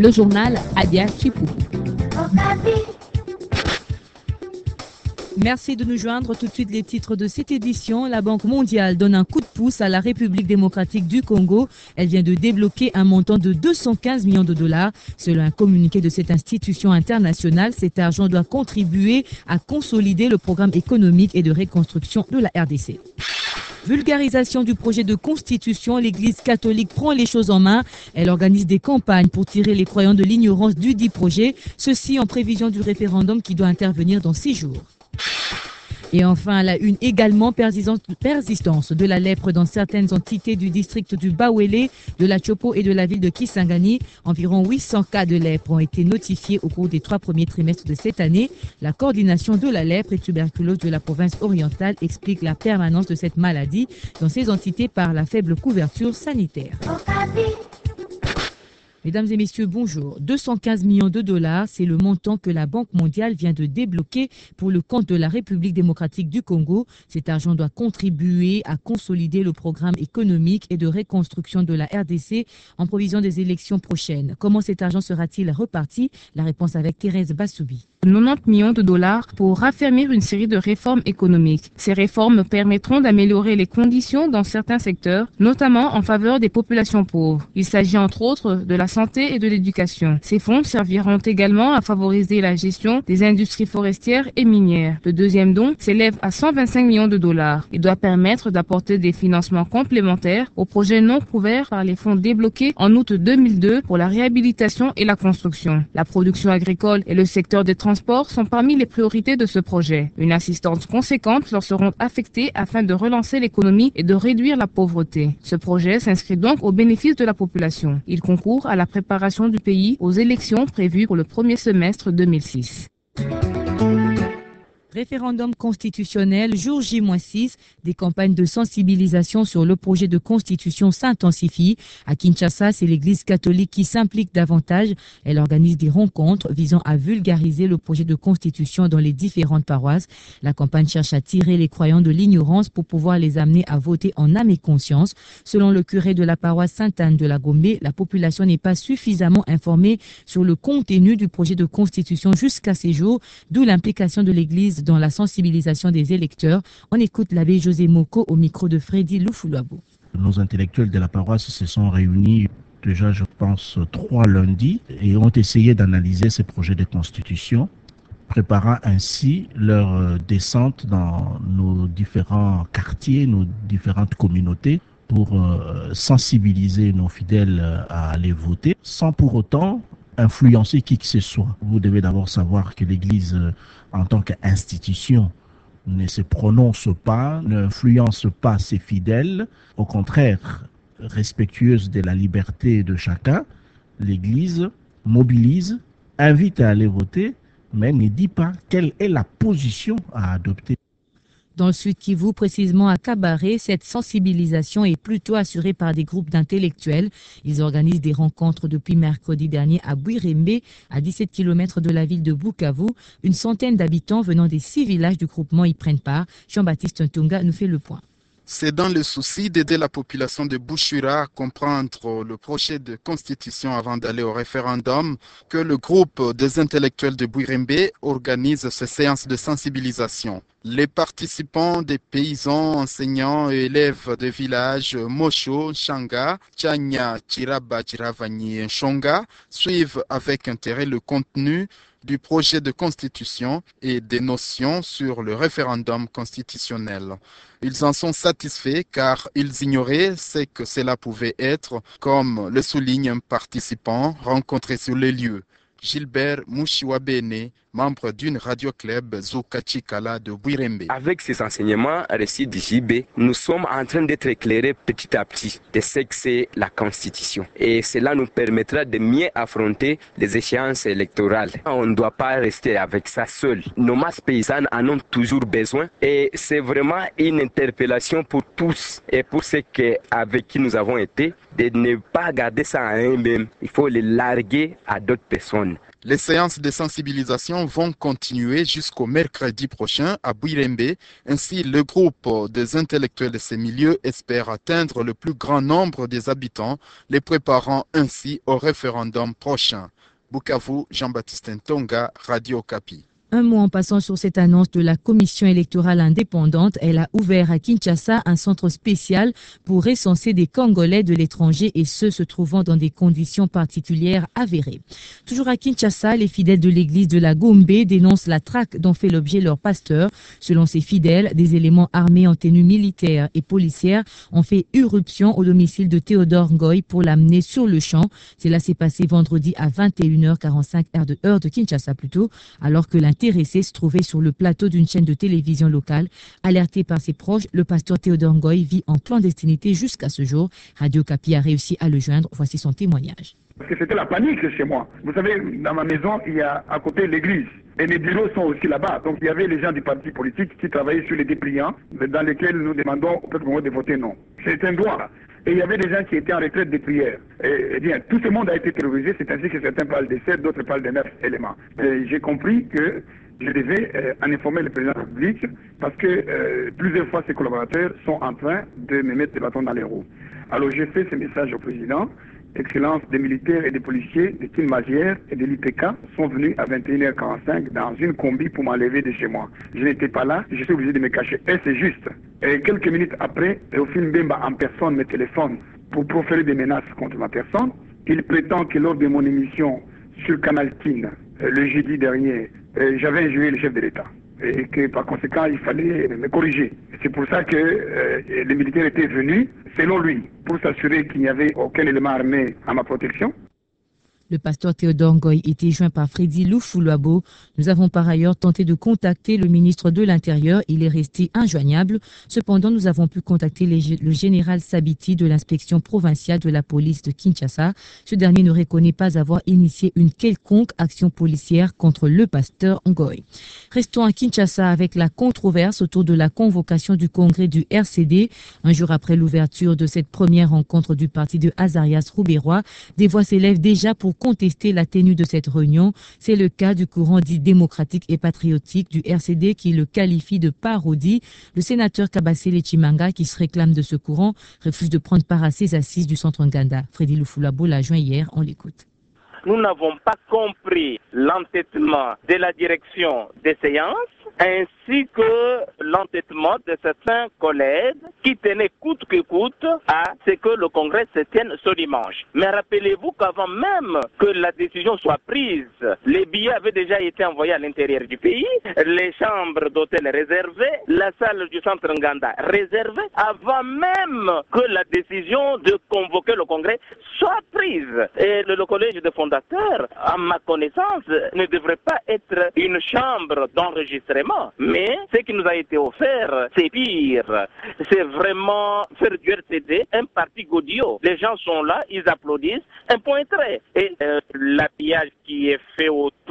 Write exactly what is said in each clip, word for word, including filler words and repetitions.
Le journal Adia Chipou. Merci de nous joindre. Tout de suite les titres de cette édition. La Banque mondiale donne un coup de pouce à la République démocratique du Congo. Elle vient de débloquer un montant de deux cent quinze millions de dollars. Selon un communiqué de cette institution internationale, cet argent doit contribuer à consolider le programme économique et de reconstruction de la R D C. Vulgarisation du projet de constitution, l'Église catholique prend les choses en main. Elle organise des campagnes pour tirer les croyants de l'ignorance du dit projet, ceci en prévision du référendum qui doit intervenir dans six jours. Et enfin, à la une également, persistance de la lèpre dans certaines entités du district du Bawele, de la Chopo et de la ville de Kisangani. Environ huit cents cas de lèpre ont été notifiés au cours des trois premiers trimestres de cette année. La coordination de la lèpre et tuberculose de la province orientale explique la permanence de cette maladie dans ces entités par la faible couverture sanitaire. Mesdames et messieurs, bonjour. deux cent quinze millions de dollars, c'est le montant que la Banque mondiale vient de débloquer pour le compte de la République démocratique du Congo. Cet argent doit contribuer à consolider le programme économique et de reconstruction de la R D C en provision des élections prochaines. Comment cet argent sera-t-il reparti? La réponse avec Thérèse Bassoubi. quatre-vingt-dix millions de dollars pour raffermir une série de réformes économiques. Ces réformes permettront d'améliorer les conditions dans certains secteurs, notamment en faveur des populations pauvres. Il s'agit entre autres de la santé et de l'éducation. Ces fonds serviront également à favoriser la gestion des industries forestières et minières. Le deuxième don s'élève à cent vingt-cinq millions de dollars. Il doit permettre d'apporter des financements complémentaires aux projets non couverts par les fonds débloqués en août deux mille deux pour la réhabilitation et la construction. La production agricole et le secteur des transports sont parmi les priorités de ce projet. Une assistance conséquente leur seront affectées afin de relancer l'économie et de réduire la pauvreté. Ce projet s'inscrit donc au bénéfice de la population. Il concourt à la préparation du pays aux élections prévues pour le premier semestre deux mille six. Référendum constitutionnel, jour J six, des campagnes de sensibilisation sur le projet de constitution s'intensifient. À Kinshasa, c'est l'Église catholique qui s'implique davantage. Elle organise des rencontres visant à vulgariser le projet de constitution dans les différentes paroisses. La campagne cherche à tirer les croyants de l'ignorance pour pouvoir les amener à voter en âme et conscience. Selon le curé de la paroisse Sainte-Anne de la Gombe, la population n'est pas suffisamment informée sur le contenu du projet de constitution jusqu'à ces jours, d'où l'implication de l'Église dans la sensibilisation des électeurs. On écoute l'abbé José Moko au micro de Freddy Loufoulouabou. Nos intellectuels de la paroisse se sont réunis déjà, je pense, trois lundis et ont essayé d'analyser ces projets de constitution, préparant ainsi leur descente dans nos différents quartiers, nos différentes communautés pour euh, sensibiliser nos fidèles à aller voter sans pour autant influencer qui que ce soit. Vous devez d'abord savoir que l'Église, euh, en tant qu'institution, ne se prononce pas, n'influence pas ses fidèles. Au contraire, respectueuse de la liberté de chacun, l'Église mobilise, invite à aller voter, mais ne dit pas quelle est la position à adopter. Dans le Sud Kivu, précisément à Kabaré, cette sensibilisation est plutôt assurée par des groupes d'intellectuels. Ils organisent des rencontres depuis mercredi dernier à Bouirembe, à dix-sept kilomètres de la ville de Bukavu. Une centaine d'habitants venant des six villages du groupement y prennent part. Jean-Baptiste Ntunga nous fait le point. C'est dans le souci d'aider la population de Bushura à comprendre le projet de constitution avant d'aller au référendum que le groupe des intellectuels de Bouirembe organise ces séances de sensibilisation. Les participants des paysans, enseignants et élèves des villages Mosho, Shanga, Chanya, Chiraba, Chiravani et Shonga suivent avec intérêt le contenu du projet de constitution et des notions sur le référendum constitutionnel. Ils en sont satisfaits car ils ignoraient ce que cela pouvait être, comme le souligne un participant rencontré sur les lieux. Gilbert Mouchiwabene, membre d'une radio-club Zoukachikala de Bouirembe. Avec ces enseignements reçus du J B, nous sommes en train d'être éclairés petit à petit de ce que c'est la Constitution. Et cela nous permettra de mieux affronter les échéances électorales. On ne doit pas rester avec ça seul. Nos masses paysannes en ont toujours besoin et c'est vraiment une interpellation pour tous et pour ceux que, avec qui nous avons été, de ne pas garder ça à eux-mêmes. Il faut les larguer à d'autres personnes. communes. Les séances de sensibilisation vont continuer jusqu'au mercredi prochain à Bouirembe. Ainsi, le groupe des intellectuels de ces milieux espère atteindre le plus grand nombre des habitants, les préparant ainsi au référendum prochain. Bukavu, Jean-Baptiste Ntonga, Radio Okapi. Un mot en passant sur cette annonce de la commission électorale indépendante. Elle a ouvert à Kinshasa un centre spécial pour recenser des Congolais de l'étranger et ceux se trouvant dans des conditions particulières avérées. Toujours à Kinshasa, les fidèles de l'église de la Gombe dénoncent la traque dont fait l'objet leur pasteur. Selon ces fidèles, des éléments armés en tenue militaire et policière ont fait irruption au domicile de Théodore Ngoy pour l'amener sur le champ. Cela s'est passé vendredi à vingt et une heures quarante-cinq heure de, heure de Kinshasa plutôt, alors que l'intéressé se trouvait sur le plateau d'une chaîne de télévision locale. Alerté par ses proches, le pasteur Théodore Ngoy vit en clandestinité jusqu'à ce jour. Radio Okapi a réussi à le joindre. Voici son témoignage. Parce que c'était la panique chez moi. Vous savez, dans ma maison, il y a à côté l'église. Et mes bureaux sont aussi là-bas. Donc il y avait les gens du parti politique qui travaillaient sur les dépliants dans lesquels nous demandons au peuple congolais de voter non. C'est un droit. Et il y avait des gens qui étaient en retraite des prières. Et, et bien, tout ce monde a été terrorisé. C'est ainsi que certains parlent de sept, d'autres parlent de neuf éléments. Et j'ai compris que je devais euh, en informer le président de la République parce que euh, plusieurs fois ses collaborateurs sont en train de me mettre des bâtons dans les roues. Alors j'ai fait ce message au président. Excellence des militaires et des policiers de Kinmazière et de l'I P K sont venus à vingt et une heures quarante-cinq dans une combi pour m'enlever de chez moi. Je n'étais pas là, je suis obligé de me cacher. Et c'est juste. Et quelques minutes après, Théophile Mbemba en personne me téléphone pour proférer des menaces contre ma personne. Il prétend que lors de mon émission sur Canal Kin, le jeudi dernier, j'avais injurié le chef de l'État. Et que par conséquent, il fallait me corriger. C'est pour ça que euh, les militaires étaient venus, selon lui, pour s'assurer qu'il n'y avait aucun élément armé à ma protection. Le pasteur Théodore Ngoy était joint par Freddy Loufoulouabo. Nous avons par ailleurs tenté de contacter le ministre de l'Intérieur. Il est resté injoignable. Cependant, nous avons pu contacter les, le général Sabiti de l'inspection provinciale de la police de Kinshasa. Ce dernier ne reconnaît pas avoir initié une quelconque action policière contre le pasteur Ngoy. Restons à Kinshasa avec la controverse autour de la convocation du congrès du R C D. Un jour après l'ouverture de cette première rencontre du parti de Azarias Rouberois, des voix s'élèvent déjà pour contester la tenue de cette réunion. C'est le cas du courant dit démocratique et patriotique du R C D qui le qualifie de parodie. Le sénateur Kabasele Chimanga, qui se réclame de ce courant, refuse de prendre part à ces assises du centre Nganda. Freddy Loufoulouabo l'a joint hier, on l'écoute. Nous n'avons pas compris l'entêtement de la direction des séances ainsi que l'entêtement de certains collègues qui tenaient coûte que coûte à ce que le Congrès se tienne ce dimanche. Mais rappelez-vous qu'avant même que la décision soit prise, les billets avaient déjà été envoyés à l'intérieur du pays, les chambres d'hôtel réservées, la salle du centre Nganda réservée, avant même que la décision de convoquer le Congrès soit prise. Et le, le collège de fondateurs, à ma connaissance, ne devrait pas être une chambre d'enregistrement. Mais ce qui nous a été offert, c'est pire. C'est vraiment faire du R C D un parti godillot. Les gens sont là, ils applaudissent, un point trait. Et euh, l'habillage qui est fait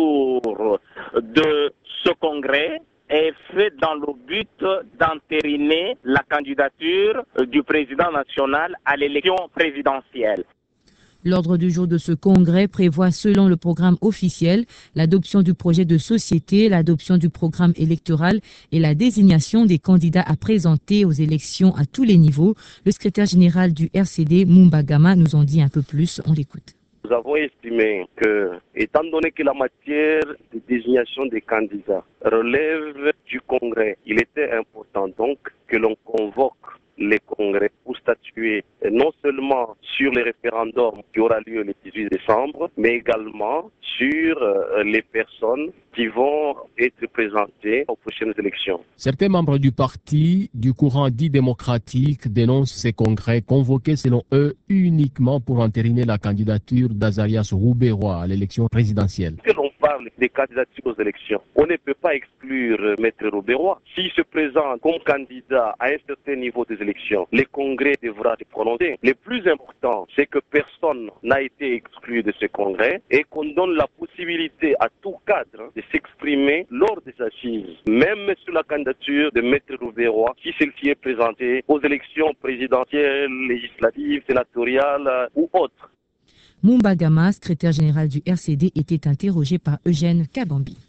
autour de ce congrès est fait dans le but d'entériner la candidature du président national à l'élection présidentielle. L'ordre du jour de ce congrès prévoit, selon le programme officiel, l'adoption du projet de société, l'adoption du programme électoral et la désignation des candidats à présenter aux élections à tous les niveaux. Le secrétaire général du R C D, Mumba Gama, nous en dit un peu plus. On l'écoute. Nous avons estimé que, étant donné que la matière de désignation des candidats relève du congrès, il était important donc que l'on convoque les congrès pour statuer non seulement sur les référendums qui aura lieu le dix-huit décembre, mais également sur euh, les personnes qui vont être présentées aux prochaines élections. Certains membres du parti du courant dit démocratique dénoncent ces congrès convoqués selon eux uniquement pour entériner la candidature d'Azarias Rouberois à l'élection présidentielle. Que l'on parle des candidatures aux élections, on ne peut pas exclure Maître Rouberois. S'il se présente comme candidat à un certain niveau des élections, les congrès devra se prononcer. Le plus important, c'est que personne n'a été exclu de ce congrès et qu'on donne la possibilité à tout cadre de s'exprimer lors des assises, même sur la candidature de Maître Rouberois, si celle-ci est présentée aux élections présidentielles, législatives, sénatoriales ou autres. Mumbagama, secrétaire général du R C D, était interrogé par Eugène Kabambi.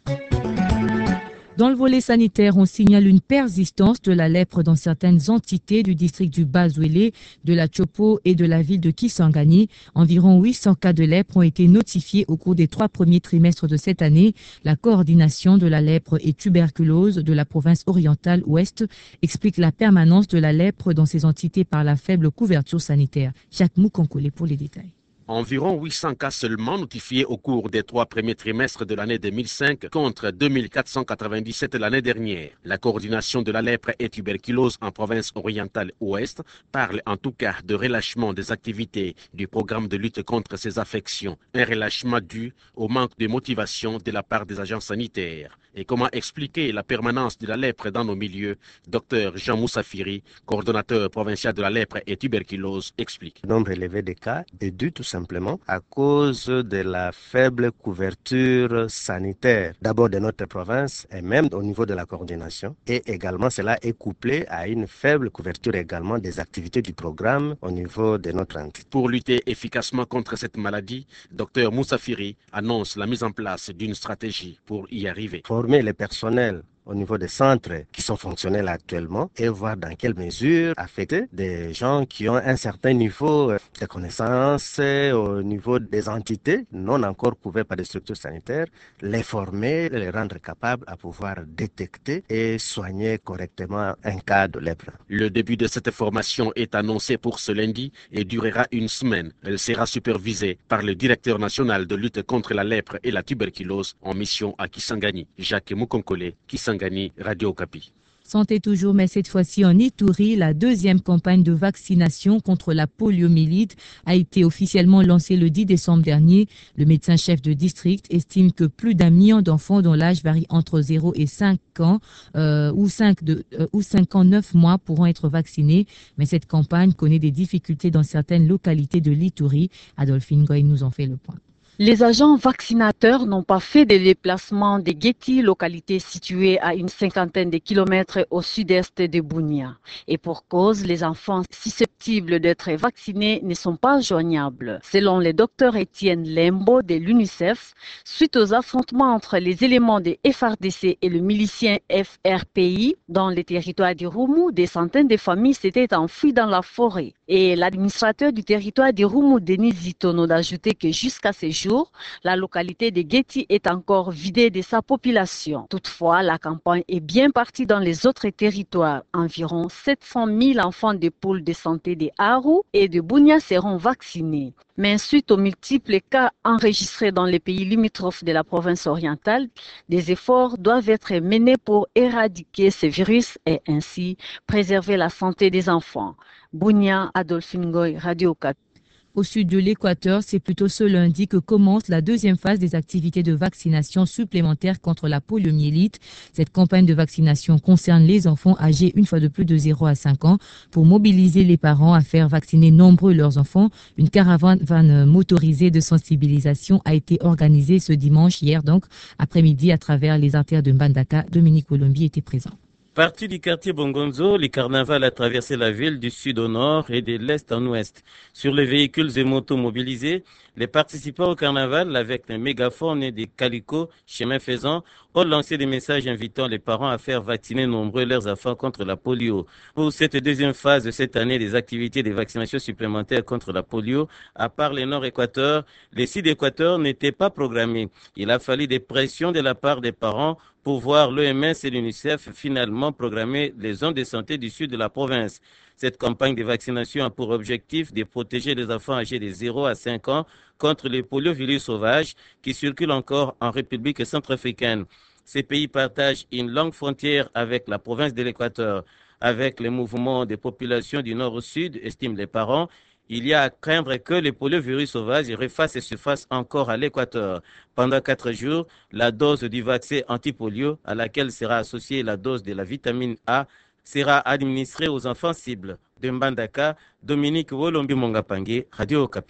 Dans le volet sanitaire, on signale une persistance de la lèpre dans certaines entités du district du Bas-Ouélé, de la Chopo et de la ville de Kisangani. Environ huit cents cas de lèpre ont été notifiés au cours des trois premiers trimestres de cette année. La coordination de la lèpre et tuberculose de la province orientale ouest explique la permanence de la lèpre dans ces entités par la faible couverture sanitaire. Jacques Moukonkole pour les détails. Environ huit cents cas seulement notifiés au cours des trois premiers trimestres de l'année deux mille cinq contre deux mille quatre cent quatre-vingt-dix-sept l'année dernière. La coordination de la lèpre et tuberculose en province orientale ouest parle en tout cas de relâchement des activités du programme de lutte contre ces affections. Un relâchement dû au manque de motivation de la part des agents sanitaires. Et comment expliquer la permanence de la lèpre dans nos milieux? Docteur Jean Moussafiri, coordonnateur provincial de la lèpre et tuberculose, explique. Le nombre élevé de cas est dû tout simplement à cause de la faible couverture sanitaire, d'abord de notre province et même au niveau de la coordination. Et également, cela est couplé à une faible couverture également des activités du programme au niveau de notre entité. Pour lutter efficacement contre cette maladie, docteur Moussafiri annonce la mise en place d'une stratégie pour y arriver. Former les personnels au niveau des centres qui sont fonctionnels actuellement et voir dans quelle mesure affecter des gens qui ont un certain niveau de connaissances au niveau des entités non encore couvertes par des structures sanitaires, les former, les rendre capables à pouvoir détecter et soigner correctement un cas de lèpre. Le début de cette formation est annoncé pour ce lundi et durera une semaine. Elle sera supervisée par le directeur national de lutte contre la lèpre et la tuberculose en mission à Kisangani, Jacques Moukonkole, Kisangani. Radio Okapi. Santé toujours, mais cette fois-ci en Ituri, la deuxième campagne de vaccination contre la poliomyélite a été officiellement lancée le dix décembre dernier. Le médecin-chef de district estime que plus d'un million d'enfants dont l'âge varie entre zéro et cinq ans euh, ou, cinq de, euh, ou cinq ans, neuf mois pourront être vaccinés. Mais cette campagne connaît des difficultés dans certaines localités de l'Ituri. Adolphine Goy nous en fait le point. Les agents vaccinateurs n'ont pas fait de déplacement de Guéti, localité située à une cinquantaine de kilomètres au sud-est de Bunia. Et pour cause, les enfants susceptibles d'être vaccinés ne sont pas joignables. Selon le docteur Étienne Lembo de l'UNICEF, suite aux affrontements entre les éléments de F R D C et le milicien F R P I, dans les territoires du Roumu, des centaines de familles s'étaient enfouies dans la forêt. Et l'administrateur du territoire du Roumu, Denis Zitono, d'ajouter que jusqu'à ce jour, la localité de Guéti est encore vidée de sa population. Toutefois, la campagne est bien partie dans les autres territoires. Environ sept cent mille enfants des pôles de santé de Aru et de Bunia seront vaccinés. Mais suite aux multiples cas enregistrés dans les pays limitrophes de la province orientale, des efforts doivent être menés pour éradiquer ce virus et ainsi préserver la santé des enfants. Bunia, Adolphine Goy, Radio Okapi. Au sud de l'Équateur, c'est plutôt ce lundi que commence la deuxième phase des activités de vaccination supplémentaires contre la poliomyélite. Cette campagne de vaccination concerne les enfants âgés une fois de plus de zéro à cinq ans. Pour mobiliser les parents à faire vacciner nombreux leurs enfants, une caravane motorisée de sensibilisation a été organisée ce dimanche, hier donc, après-midi, à travers les artères de Mbandaka. Dominique Colombi était présent. Parti du quartier Bongonzo, le carnaval a traversé la ville du sud au nord et de l'est en ouest. Sur les véhicules et motos mobilisés, les participants au carnaval, avec un mégaphone et des calicots, chemin faisant, ont lancé des messages invitant les parents à faire vacciner nombreux leurs enfants contre la polio. Pour cette deuxième phase de cette année des activités de vaccination supplémentaires contre la polio, à part le nord-équateur, les sud équateur n'étaient pas programmés. Il a fallu des pressions de la part des parents pour voir l'O M S et l'UNICEF finalement programmer les zones de santé du sud de la province. Cette campagne de vaccination a pour objectif de protéger les enfants âgés de zéro à cinq ans contre le poliovirus sauvage qui circule encore en République centrafricaine. Ces pays partagent une longue frontière avec la province de l'Équateur. Avec les mouvements des populations du nord au sud, estiment les parents, il y a à craindre que le poliovirus sauvage refasse surface encore à l'Équateur. Pendant quatre jours, la dose du vaccin antipolio, à laquelle sera associée la dose de la vitamine A, sera administrée aux enfants cibles. De Mbandaka, Dominique Wolombi Mongapangue, Radio Okapi.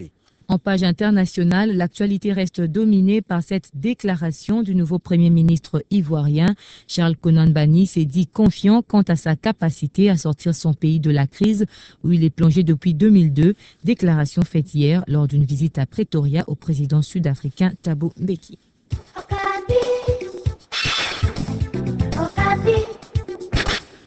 En page internationale, l'actualité reste dominée par cette déclaration du nouveau Premier ministre ivoirien. Charles Konan Banny s'est dit confiant quant à sa capacité à sortir son pays de la crise où il est plongé depuis deux mille deux. Déclaration faite hier lors d'une visite à Pretoria au président sud-africain Thabo Mbeki. Okapi. Okapi.